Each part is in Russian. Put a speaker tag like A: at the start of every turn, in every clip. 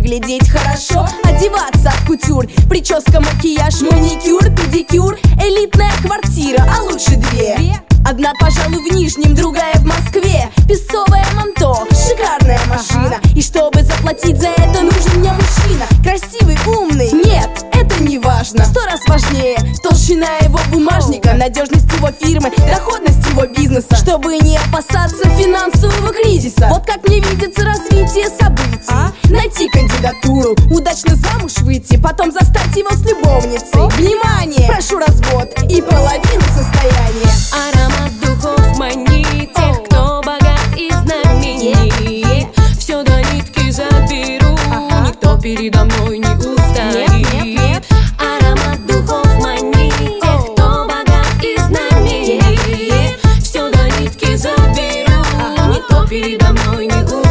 A: выглядеть хорошо, одеваться от кутюр. Прическа, макияж, маникюр, педикюр. Элитная квартира, а лучше две. Одна, пожалуй, в Нижнем, другая в Москве. Песцовое манто, шикарная машина. И чтобы заплатить за это, нужен мне мужчина. Красивый, умный, нет, это не важно. 100 раз важнее толщина его бумажника, надежность его фирмы, доходность его бизнеса, чтобы не опасаться финансового кризиса. Вот как мне видится развитие событий. Найти кандидатуру, удачно замуж выйти, потом застать его с любовницей. Внимание! Прошу развод и половину состояния.
B: Аромат духов манит тех, кто богат и знаменит. Все до нитки заберу, никто передо мной не устоит. Аромат духов манит тех, кто богат и знаменит. Все до нитки заберу, никто передо мной не устоит.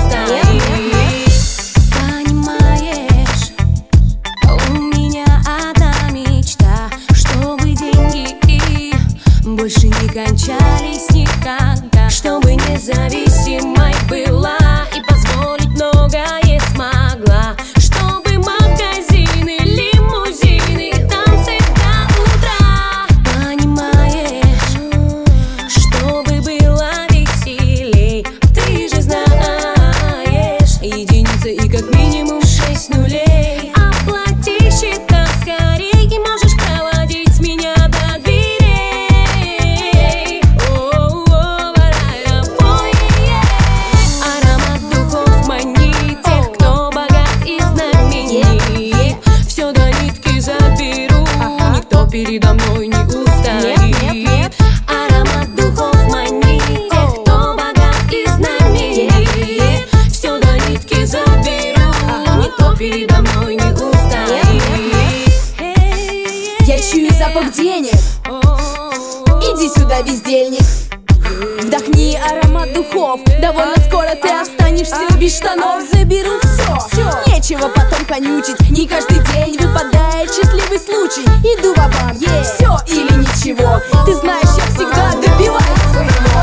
B: Понимаешь, у меня одна мечта, чтобы деньги больше не кончались никогда, чтобы независимой была и позволить многое смогла, чтобы магазины, лимузины, танцы до утра. Понимаешь, чтобы было веселей, ты же знаешь, единица и как минимум 6 нулей. Оплати счета скорей и можешь проводить меня до дверей. Аромат духов манит тех, кто богат и знаменит. Все до нитки заберу, никто передо мной не устоит. Аромат духов манит тех, кто богат и знаменит. Все до нитки заберу, никто передо мной не устоит.
A: Я чую запах денег. Иди сюда, бездельник. Вдохни аромат духов. Довольно скоро ты останешься без штанов. Заберу все, нечего потом конючить. Не каждый день выпадает счастливый случай. Иду в банк, все или ничего. Ты знаешь, я всегда добиваюсь своего.